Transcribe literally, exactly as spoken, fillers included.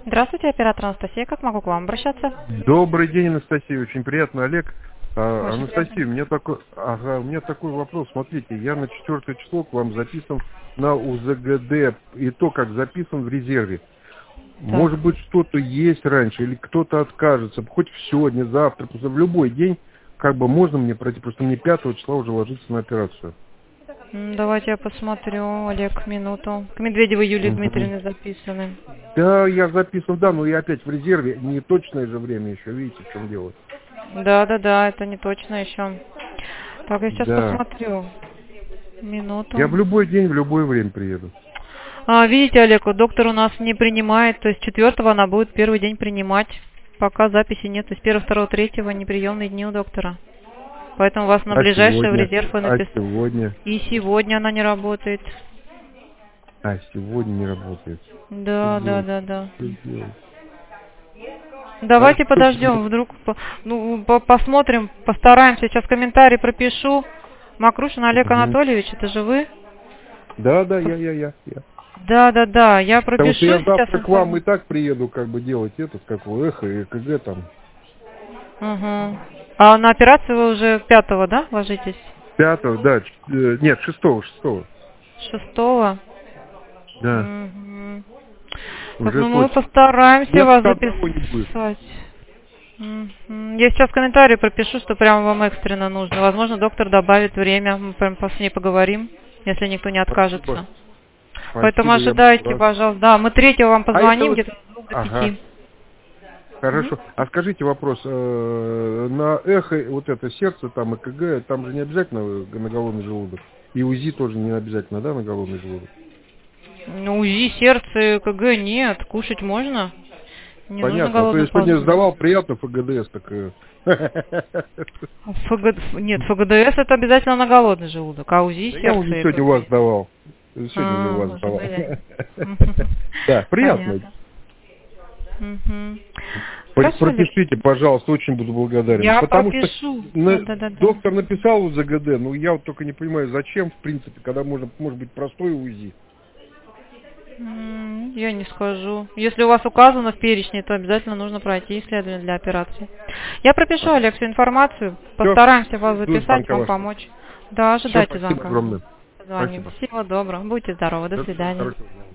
Здравствуйте, оператор Анастасия. Как могу к вам обращаться? Добрый день, Анастасия. Очень приятно, Олег. А, Очень Анастасия, приятно. у меня такой, ага, у меня такой вопрос. Смотрите, я на четвертое число к вам записан на УЗГД, и то, как записан в резерве. Так. Может быть, что-то есть раньше, или кто-то откажется, хоть сегодня, завтра, просто в любой день, как бы можно мне пройти, просто мне пятого числа уже ложиться на операцию. М, Давайте я посмотрю, Олег, минуту. К Медведевой Юлии Мгм. Дмитриевне записаны. Да, я записан, да, но я опять в резерве, не точное же время еще, видите, в чем дело. Да, да, да, это не точно еще. Так, я сейчас Да. посмотрю. Я Минуту. в любой день, в любое время приеду. А, видите, Олег, вот доктор у нас не принимает, то есть четвертого она будет первый день принимать. Пока записи нет, то есть первого, второго, третьего неприемные дни у доктора. Поэтому вас на А ближайшее в сегодня? резерв и А напис... сегодня? И сегодня она не работает. А сегодня не работает. Что Да, да, делать? да, да. Что делать? А Давайте что подождем, делать? вдруг, по- ну, по- посмотрим, постараемся. Сейчас комментарий пропишу. Макрушин Олег Мгм. Анатольевич, это же вы? Да, да, я, я, я, я. Да, да, да, я Потому что пропишу я сейчас завтра к вам и информацию. так приеду, как бы делать этот, как у эхо и ЭКГ там. Угу. А на операцию вы уже пятого, да, ложитесь? Пятого, да, ч- э, нет, шестого, шестого. Шестого? Да, Угу. Так, уже ну мы точно. постараемся Нет, вас одного не будет. записать. Мгм. Я сейчас комментарий пропишу, что прямо вам экстренно нужно. Возможно, доктор добавит время, мы прям с ней поговорим, если никто не Спасибо. откажется. Поэтому Спасибо, я буду ожидайте, рад. пожалуйста. Да, мы третьего вам А это позвоним, вот... где-то с двух до Ага. пяти. Мгм. Хорошо. А скажите вопрос, э, на эхо вот это сердце, там ЭКГ, там же не обязательно на голодный желудок? И УЗИ тоже не обязательно, да, на голодный желудок? Ну, УЗИ, сердце, КГ нет, кушать можно. Не нужно Понятно. А то голодным я сегодня спазмом. сдавал, приятно, ФГДС такая. ФГ... Нет, ФГДС это обязательно на голодный желудок, а УЗИ, Да я сердце уже и сегодня у КГ. вас сдавал. Сегодня уже у А, вас уже сдавал. были. Да, приятно. Понятно. Мгм. Про- Хорошо, Олег. Пропишите, пожалуйста, очень буду благодарен. Я Потому что пропишу. на- Да, да, да, да. доктор написал у ЗГД, но я вот только не понимаю, зачем, в принципе, когда можно, может быть, простой УЗИ. М, Я не скажу. Если у вас указано в перечне, то обязательно нужно пройти исследование для операции. Я пропишу, Олег, всю информацию. Все, Постараемся вас жду записать, звонка вам вашего. помочь. Да, Все, ожидайте спасибо звонка. огромное. Позвоним. Спасибо. Всего доброго. Будьте здоровы. До До- свидания. Хорошего дня.